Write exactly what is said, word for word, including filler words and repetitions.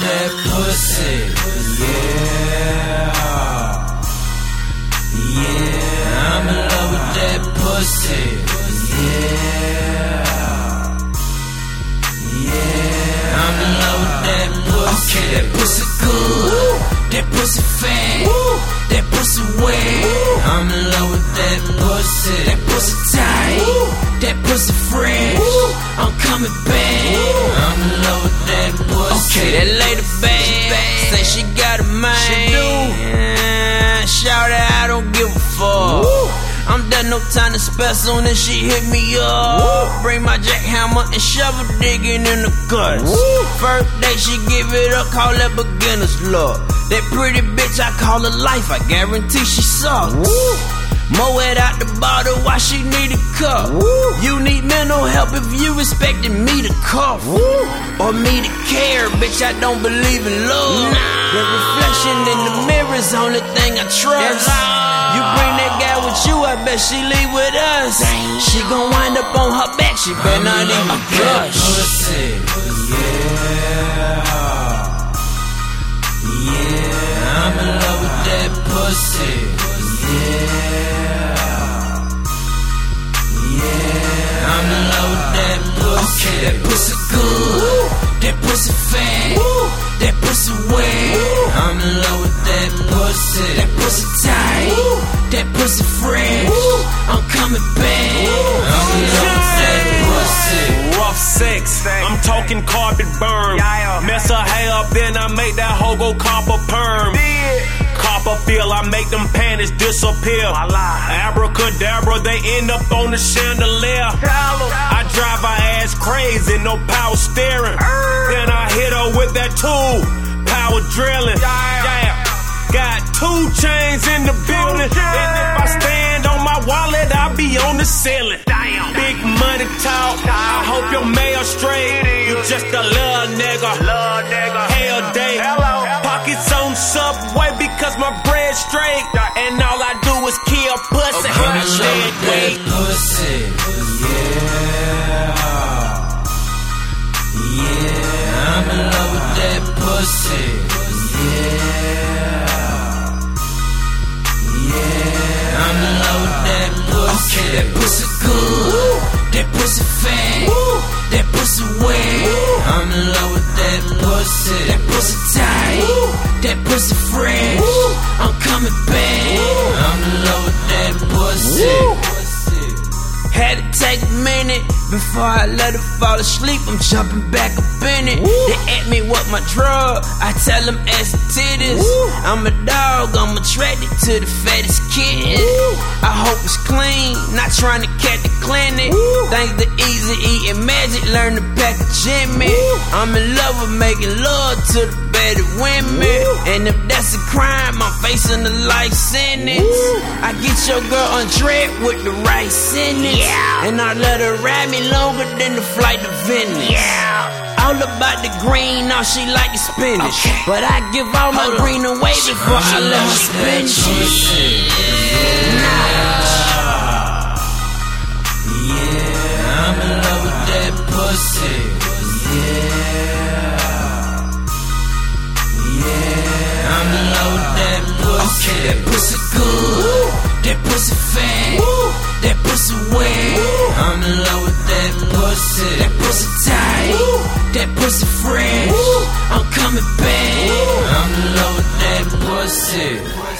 that pussy. Yeah. Yeah, I'm in love with that pussy. Yeah. Yeah, I'm in love with that pussy. Okay, that pussy good. That pussy fat. That pussy wet. I'm in love with that pussy. That pussy tight. That pussy fresh. I'm coming back. I'm in love with that pussy. Okay, that lady bad. Say she got a man. She do. Yeah, shout it, I don't give a fuck. Woo. I'm done, no time to spare. Soon as she hit me up, woo, bring my jackhammer and shovel digging in the guts. Woo. First day she give it up, call that beginner's luck. That pretty bitch I call her life, I guarantee she sucks. Woo. Mow it out the bottle, why she need a cup? Woo. You need mental help if you expecting me to cuff. Woo. Or me to care, bitch, I don't believe in love. Nah. The reflection in the mirror's the only thing I trust. You bring that guy with you, I bet she leave with us. Dang. She gon' wind up on her back, she better I'm not even blush. Pussy. Yeah. Yeah, I'm in love with that pussy. Yeah. Yeah, I'm in love with that pussy. Okay, that pussy good. That pussy fat. That pussy wet. I'm in love with that pussy. That pussy tight. That pussy fresh. I'm coming back. I'm in love with that pussy. Rough sex, I'm talking carpet burn. Mess her hair up, then I make that hoe go copper perm. Copperfield, I make them panties disappear. Abracadabra, they end up on the chandelier. I drive her ass crazy, no power steering. Then I hit her with that tool, power drilling. Yeah, got two chains in the building, and if I stand on my wallet, I'll be on the ceiling. Big money talk, I hope your mail straight. You just a little nigga, hell day. Pockets on Subway because my bread straight, and all I do is kill pussy. I'm in love with that pussy. Yeah. Yeah, I'm in love with that pussy. Yeah. Yeah, I'm in love with that pussy. Okay, that pussy good. That pussy fat. That pussy wet. I'm in love with that pussy. That pussy tight. That pussy fresh. I'm coming back. I'm in love with that pussy. Had to take a minute before I let her fall asleep. I'm jumping back up in it. Woo. They ask me what my drug, I tell them ass and titties. Woo. I'm a dog, I'm attracted to the fattest kitten. Woo. I hope it's clean, not trying to catch the clinic. Woo. Thanks to easy eating magic, learn to pack a Jimmy. Woo. I'm in love with making love to the better women. Woo. And if that's a crime, I'm facing a life sentence. Woo. I get your girl undressed with the right sentence. Yeah. And I let her ride me longer than the flight to Venice. Yeah. All about the green, all she like is spinach. Okay. But I give all my Hold green on. away before I let her spend it. Yeah. Yeah, I'm in love with that pussy. Yeah. Yeah, I'm in love with that pussy. Okay, that pussy good. That pussy fat. Woo. That pussy wet. Woo. I'm in love with that pussy. That pussy tight. Woo. That pussy fresh. Woo. I'm coming back. Woo. I'm in love with that pussy.